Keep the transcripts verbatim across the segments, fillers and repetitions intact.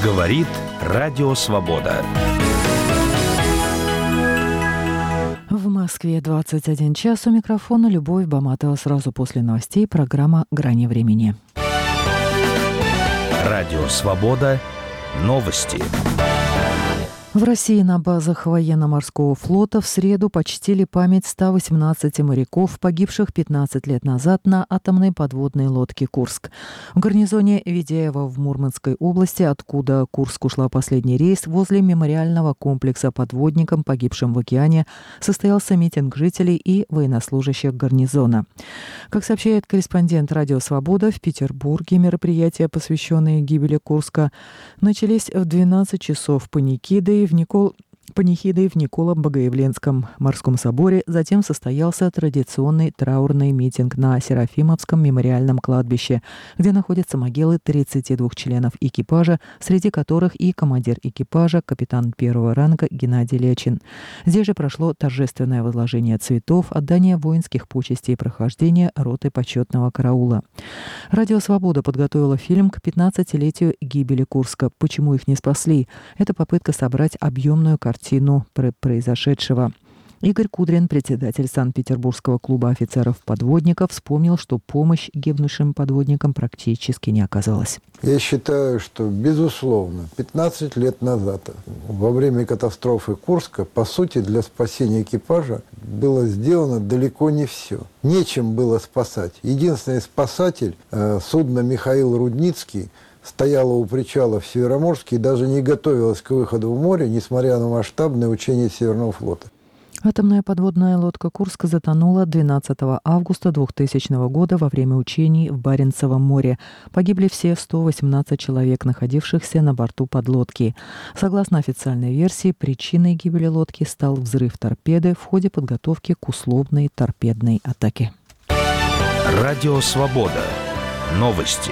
Говорит Радио Свобода. В Москве двадцать один час. У микрофона Любовь Баматова. Сразу после новостей программа «Грани времени». Радио Свобода. Новости. В России на базах военно-морского флота в среду почтили память ста восемнадцати моряков, погибших пятнадцать лет назад на атомной подводной лодке «Курск». В гарнизоне Ведяева в Мурманской области, откуда Курск ушла последний рейс, возле мемориального комплекса подводникам, погибшим в океане, состоялся митинг жителей и военнослужащих гарнизона. Как сообщает корреспондент «Радио Свобода», в Петербурге мероприятия, посвященные гибели Курска, начались в двенадцать часов панихидой в Никол... панихидой в Николо-Богоявленском морском соборе. Затем состоялся традиционный траурный митинг на Серафимовском мемориальном кладбище, где находятся могилы тридцати двух членов экипажа, среди которых и командир экипажа, капитан первого ранга Геннадий Лечин. Здесь же прошло торжественное возложение цветов, отдание воинских почестей и прохождение роты почетного караула. Радио «Свобода» подготовила фильм к пятнадцатилетию гибели Курска «Почему их не спасли?». Это попытка собрать объемную картину произошедшего. Игорь Кудрин, председатель Санкт-Петербургского клуба офицеров-подводников, вспомнил, что помощь гибнувшим подводникам практически не оказалась. Я считаю, что, безусловно, пятнадцать лет назад, во время катастрофы Курска, по сути, для спасения экипажа было сделано далеко не все. Нечем было спасать. Единственный спасатель, э, судно «Михаил Рудницкий», стояла у причала в Североморске и даже не готовилась к выходу в море, несмотря на масштабные учения Северного флота. Атомная подводная лодка «Курск» затонула двенадцатого августа двухтысячного года во время учений в Баренцевом море. Погибли все сто восемнадцать человек, находившихся на борту подлодки. Согласно официальной версии, причиной гибели лодки стал взрыв торпеды в ходе подготовки к условной торпедной атаке. Радио «Свобода». Новости.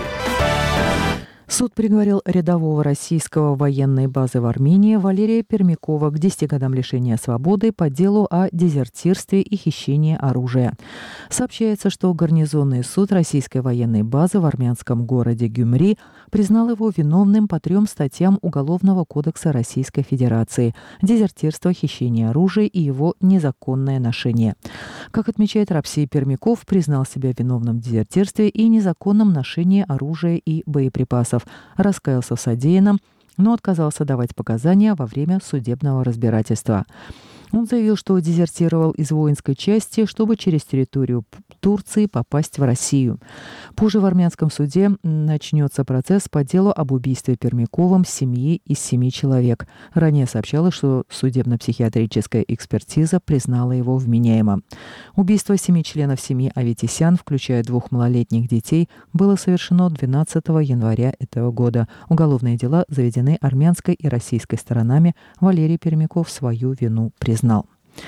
Суд приговорил рядового российского военной базы в Армении Валерия Пермякова к десяти годам лишения свободы по делу о дезертирстве и хищении оружия. Сообщается, что гарнизонный суд российской военной базы в армянском городе Гюмри признал его виновным по трем статьям Уголовного кодекса Российской Федерации: дезертирство, хищение оружия и его незаконное ношение. Как отмечает Рапсий Пермяков, признал себя виновным в дезертирстве и незаконном ношении оружия и боеприпасов. Раскаялся в содеянном, но отказался давать показания во время судебного разбирательства. Он заявил, что дезертировал из воинской части, чтобы через территорию Турции попасть в Россию. Позже в армянском суде начнется процесс по делу об убийстве Пермяковым семьи из семи человек. Ранее сообщалось, что судебно-психиатрическая экспертиза признала его вменяемым. Убийство семи членов семьи Аветисян, включая двух малолетних детей, было совершено двенадцатого января этого года. Уголовные дела заведены армянской и российской сторонами. Валерий Пермяков свою вину признал.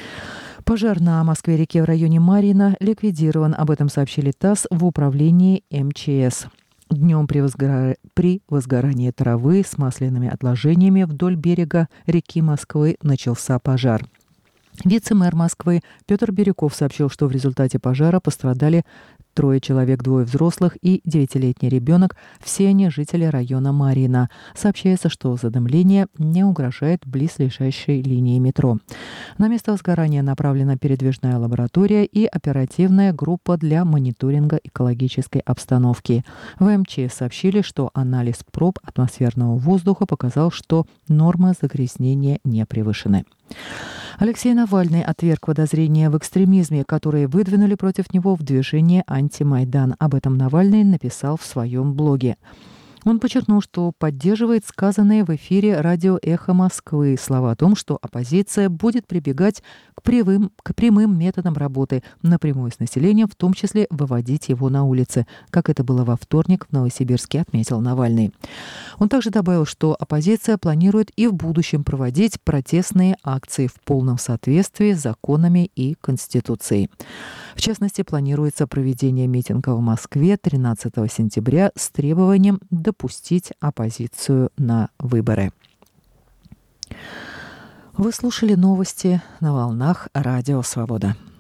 Пожар на Москве-реке в районе Марьино ликвидирован. Об этом сообщили ТАСС в управлении эм че эс. Днем при, возгора... при возгорании травы с масляными отложениями вдоль берега реки Москвы начался пожар. Вице-мэр Москвы Петр Бирюков сообщил, что в результате пожара пострадали трое человек, двое взрослых и девятилетний ребенок. Все они жители района Марьино. Сообщается, что задымление не угрожает близлежащей линии метро. На место возгорания направлена передвижная лаборатория и оперативная группа для мониторинга экологической обстановки. В эм че эс сообщили, что анализ проб атмосферного воздуха показал, что нормы загрязнения не превышены. Алексей Навальный отверг подозрения в экстремизме, которые выдвинули против него в движении «Антимайдан». Об этом Навальный написал в своем блоге. Он подчеркнул, что поддерживает сказанные в эфире радио «Эхо Москвы» слова о том, что оппозиция будет прибегать к прямым, к прямым методам работы, напрямую с населением, в том числе выводить его на улицы, как это было во вторник в Новосибирске, отметил Навальный. Он также добавил, что оппозиция планирует и в будущем проводить протестные акции в полном соответствии с законами и Конституцией. В частности, планируется проведение митинга в Москве тринадцатого сентября с требованием допустить оппозицию на выборы. Вы слушали новости на волнах Радио Свобода.